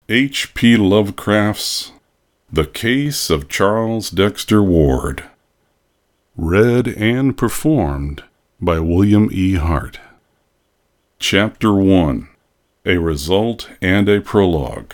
H.P. Lovecraft's The Case of Charles Dexter Ward. Read and performed by William E. Hart. Chapter 1. A Result and a Prologue.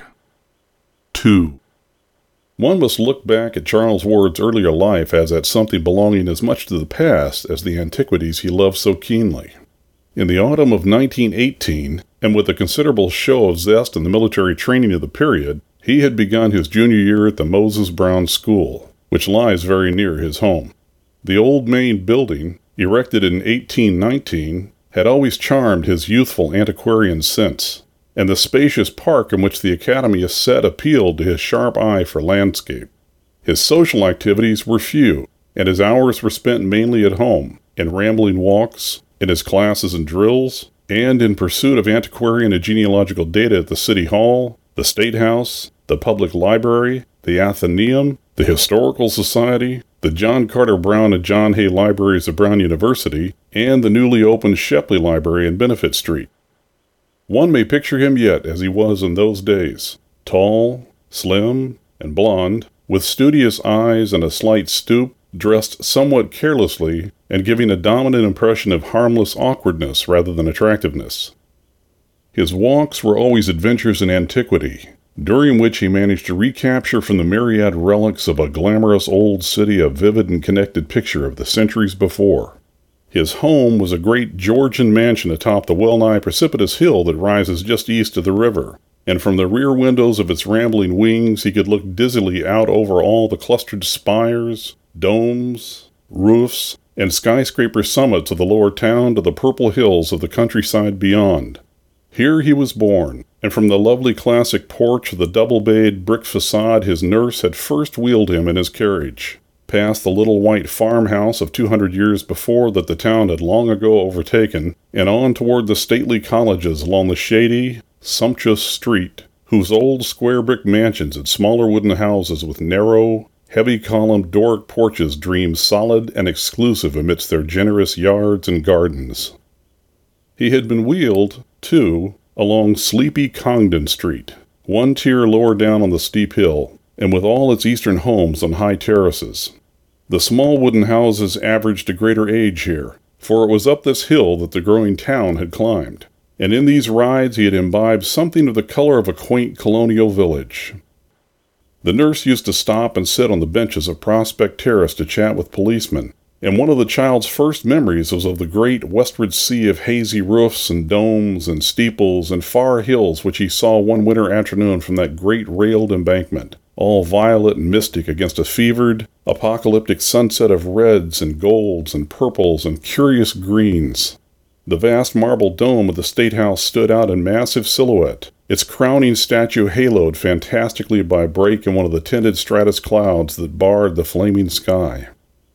2. One must look back at Charles Ward's earlier life as at something belonging as much to the past as the antiquities he loved so keenly. In the autumn of 1918, and with a considerable show of zest in the military training of the period, he had begun his junior year at the Moses Brown School, which lies very near his home. The old main building, erected in 1819, had always charmed his youthful antiquarian sense, and the spacious park in which the academy is set appealed to his sharp eye for landscape. His social activities were few, and his hours were spent mainly at home, in rambling walks, in his classes and drills, and in pursuit of antiquarian and genealogical data at the City Hall, the State House, the Public Library, the Athenaeum, the Historical Society, the John Carter Brown and John Hay Libraries of Brown University, and the newly opened Shepley Library in Benefit Street. One may picture him yet as he was in those days, tall, slim, and blond, with studious eyes and a slight stoop, dressed somewhat carelessly, and giving a dominant impression of harmless awkwardness rather than attractiveness. His walks were always adventures in antiquity, during which he managed to recapture from the myriad relics of a glamorous old city a vivid and connected picture of the centuries before. His home was a great Georgian mansion atop the well-nigh precipitous hill that rises just east of the river, and from the rear windows of its rambling wings he could look dizzily out over all the clustered spires, domes, roofs, and skyscraper summits of the lower town to the purple hills of the countryside beyond. Here he was born, and from the lovely classic porch of the double-bayed brick facade his nurse had first wheeled him in his carriage, past the little white farmhouse of 200 years before that the town had long ago overtaken, and on toward the stately colleges along the shady, sumptuous street, whose old square brick mansions and smaller wooden houses with narrow, heavy-columned Doric porches dreamed solid and exclusive amidst their generous yards and gardens. He had been wheeled, too, along sleepy Congdon Street, one tier lower down on the steep hill, and with all its eastern homes on high terraces. The small wooden houses averaged a greater age here, for it was up this hill that the growing town had climbed, and in these rides he had imbibed something of the color of a quaint colonial village. The nurse used to stop and sit on the benches of Prospect Terrace to chat with policemen, and one of the child's first memories was of the great westward sea of hazy roofs and domes and steeples and far hills which he saw one winter afternoon from that great railed embankment, all violet and mystic against a fevered, apocalyptic sunset of reds and golds and purples and curious greens. The vast marble dome of the State House stood out in massive silhouette, its crowning statue haloed fantastically by a break in one of the tinted stratus clouds that barred the flaming sky.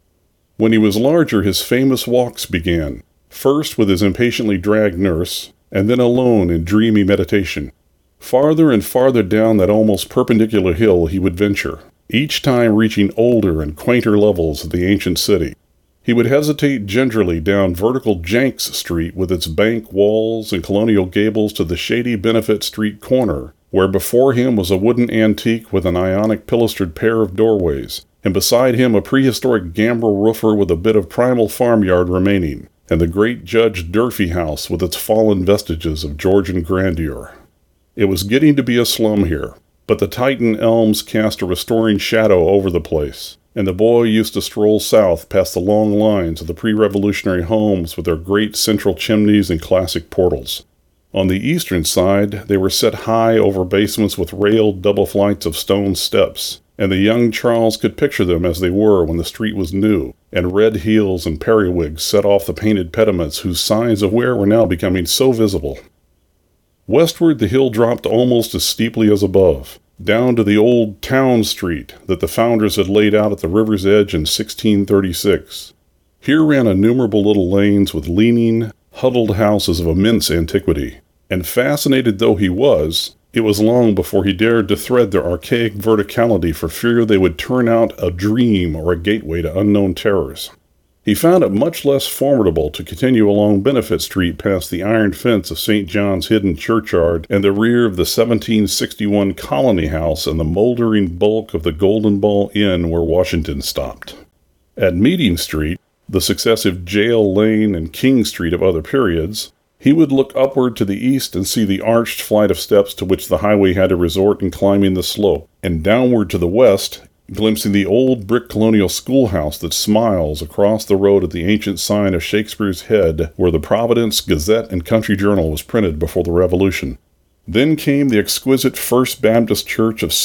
When he was larger, his famous walks began, first with his impatiently dragged nurse, and then alone in dreamy meditation. Farther and farther down that almost perpendicular hill he would venture, each time reaching older and quainter levels of the ancient city. He would hesitate gingerly down vertical Jenks Street with its bank walls and colonial gables to the shady Benefit Street corner, where before him was a wooden antique with an Ionic pilastered pair of doorways, and beside him a prehistoric gambrel roofer with a bit of primal farmyard remaining, and the great Judge Durfee house with its fallen vestiges of Georgian grandeur. It was getting to be a slum here, but the Titan elms cast a restoring shadow over the place, and the boy used to stroll south past the long lines of the pre-revolutionary homes with their great central chimneys and classic portals. On the eastern side, they were set high over basements with railed double flights of stone steps, and the young Charles could picture them as they were when the street was new, and red heels and periwigs set off the painted pediments whose signs of wear were now becoming so visible. Westward the hill dropped almost as steeply as above, down to the old town street that the founders had laid out at the river's edge in 1636. Here ran innumerable little lanes with leaning, huddled houses of immense antiquity, and fascinated though he was, it was long before he dared to thread their archaic verticality for fear they would turn out a dream or a gateway to unknown terrors. He found it much less formidable to continue along Benefit Street past the iron fence of St. John's Hidden Churchyard and the rear of the 1761 Colony House and the moldering bulk of the Golden Ball Inn where Washington stopped. At Meeting Street, the successive Jail Lane and King Street of other periods, he would look upward to the east and see the arched flight of steps to which the highway had to resort in climbing the slope, and downward to the west, glimpsing the old brick colonial schoolhouse that smiles across the road at the ancient sign of Shakespeare's Head where the Providence Gazette and Country Journal was printed before the Revolution. Then came the exquisite First Baptist Church of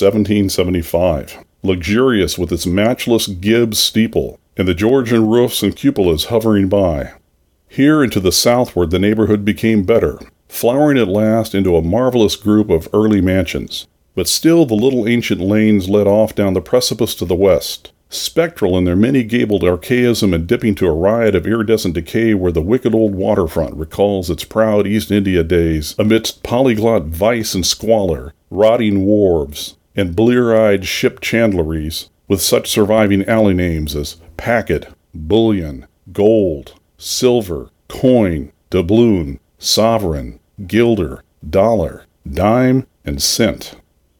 1775, luxurious with its matchless Gibbs steeple, and the Georgian roofs and cupolas hovering by. Here and to the southward the neighborhood became better, flowering at last into a marvelous group of early mansions. But still the little ancient lanes led off down the precipice to the west, spectral in their many-gabled archaism and dipping to a riot of iridescent decay where the wicked old waterfront recalls its proud East India days amidst polyglot vice and squalor, rotting wharves, and blear-eyed ship chandleries, with such surviving alley names as Packet, Bullion, Gold, Silver, Coin, Doubloon, Sovereign, Guilder, Dollar, Dime, and Cent.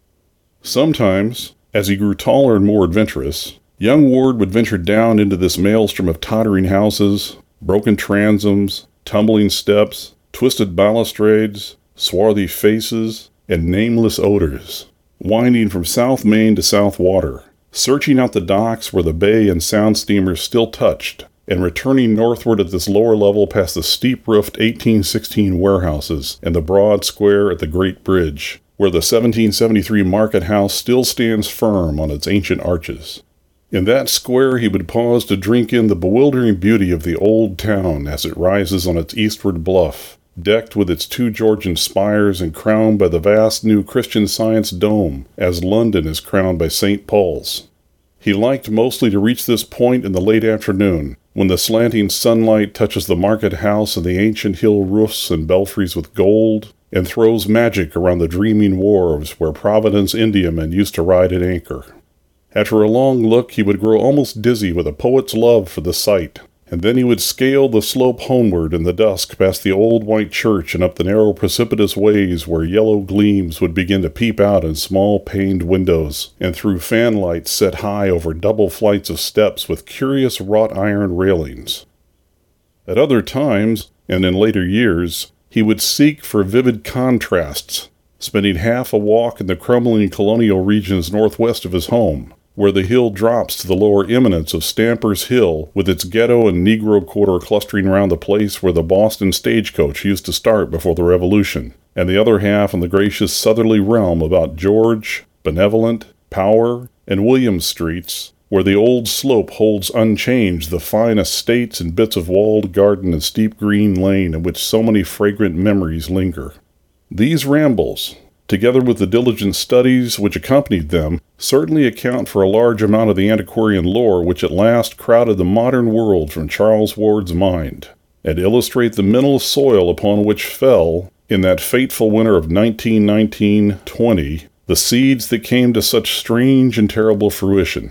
Sometimes, as he grew taller and more adventurous, young Ward would venture down into this maelstrom of tottering houses, broken transoms, tumbling steps, twisted balustrades, swarthy faces, and nameless odors, winding from South Main to South Water, searching out the docks where the bay and sound steamers still touched, and returning northward at this lower level past the steep-roofed 1816 warehouses and the broad square at the Great Bridge, where the 1773 market house still stands firm on its ancient arches. In that square he would pause to drink in the bewildering beauty of the old town as it rises on its eastward bluff, decked with its 2 Georgian spires and crowned by the vast new Christian Science dome, as London is crowned by St. Paul's. He liked mostly to reach this point in the late afternoon, when the slanting sunlight touches the market house and the ancient hill roofs and belfries with gold, and throws magic around the dreaming wharves where Providence Indiamen used to ride at anchor. After a long look, he would grow almost dizzy with a poet's love for the sight, and then he would scale the slope homeward in the dusk past the old white church and up the narrow precipitous ways where yellow gleams would begin to peep out in small paned windows, and through fanlights set high over double flights of steps with curious wrought iron railings. At other times, and in later years, he would seek for vivid contrasts, spending half a walk in the crumbling colonial regions northwest of his home, where the hill drops to the lower eminence of Stamper's Hill, with its ghetto and Negro quarter clustering around the place where the Boston stagecoach used to start before the Revolution, and the other half in the gracious southerly realm about George, Benevolent, Power, and William Streets, where the old slope holds unchanged the fine estates and bits of walled garden and steep green lane in which so many fragrant memories linger. These rambles, together with the diligent studies which accompanied them, certainly account for a large amount of the antiquarian lore which at last crowded the modern world from Charles Ward's mind, and illustrate the mental soil upon which fell, in that fateful winter of 1919-20, the seeds that came to such strange and terrible fruition.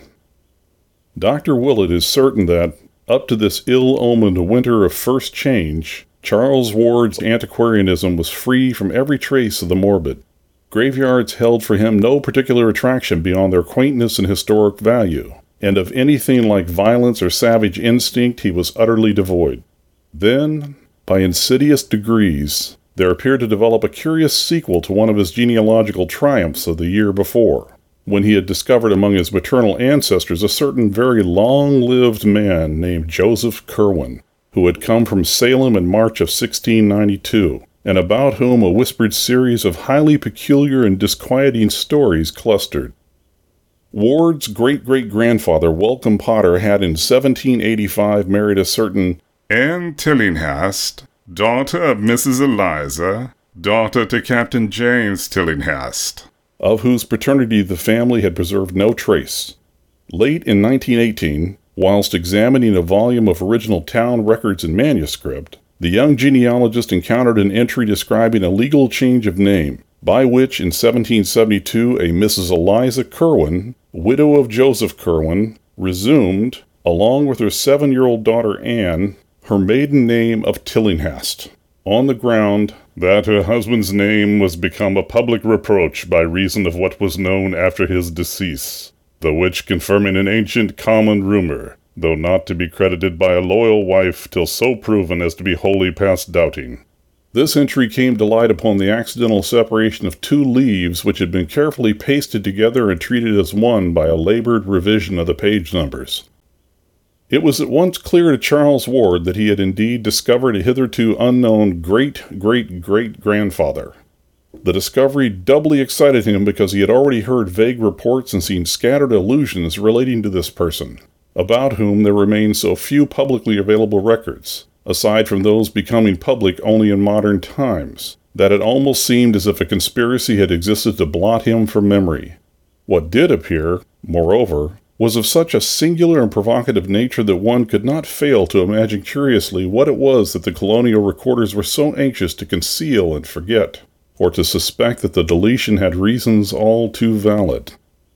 Dr. Willett is certain that, up to this ill-omened winter of first change, Charles Ward's antiquarianism was free from every trace of the morbid. Graveyards held for him no particular attraction beyond their quaintness and historic value, and of anything like violence or savage instinct he was utterly devoid. Then, by insidious degrees, there appeared to develop a curious sequel to one of his genealogical triumphs of the year before, when he had discovered among his maternal ancestors a certain very long-lived man named Joseph Curwen, who had come from Salem in March of 1692, and about whom a whispered series of highly peculiar and disquieting stories clustered. Ward's great-great-grandfather, Welcome Potter, had in 1785 married a certain Anne Tillinghast, daughter of Mrs. Eliza, daughter to Captain James Tillinghast, of whose paternity the family had preserved no trace. Late in 1918, whilst examining a volume of original town records in manuscript, the young genealogist encountered an entry describing a legal change of name, by which in 1772 a Mrs. Eliza Curwen, widow of Joseph Curwen, resumed, along with her 7-year-old daughter Anne, her maiden name of Tillinghast, on the ground that her husband's name was become a public reproach by reason of what was known after his decease, the which confirming an ancient common rumor, though not to be credited by a loyal wife till so proven as to be wholly past doubting. This entry came to light upon the accidental separation of 2 leaves which had been carefully pasted together and treated as one by a labored revision of the page numbers. It was at once clear to Charles Ward that he had indeed discovered a hitherto unknown great-great-great-grandfather. The discovery doubly excited him because he had already heard vague reports and seen scattered allusions relating to this person, about whom there remained so few publicly available records, aside from those becoming public only in modern times, that it almost seemed as if a conspiracy had existed to blot him from memory. What did appear, moreover, was of such a singular and provocative nature that one could not fail to imagine curiously what it was that the colonial recorders were so anxious to conceal and forget, or to suspect that the deletion had reasons all too valid.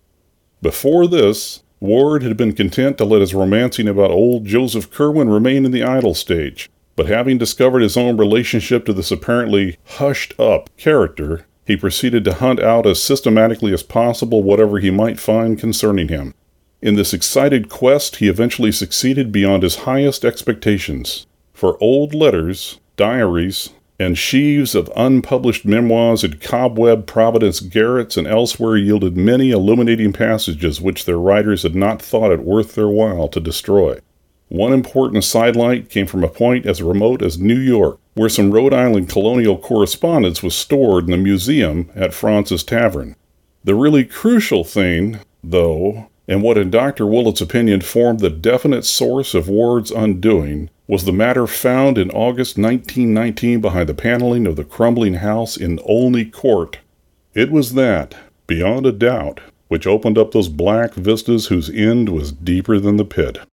Before this, Ward had been content to let his romancing about old Joseph Curwen remain in the idle stage, but having discovered his own relationship to this apparently hushed-up character, he proceeded to hunt out as systematically as possible whatever he might find concerning him. In this excited quest he eventually succeeded beyond his highest expectations, for old letters, diaries, and sheaves of unpublished memoirs in cobweb Providence garrets and elsewhere yielded many illuminating passages which their writers had not thought it worth their while to destroy. One important sidelight came from a point as remote as New York, where some Rhode Island colonial correspondence was stored in the museum at France's Tavern. The really crucial thing, though, and what in Dr. Willett's opinion formed the definite source of Ward's undoing, was the matter found in August 1919 behind the paneling of the crumbling house in Olney Court. It was that, beyond a doubt, which opened up those black vistas whose end was deeper than the pit.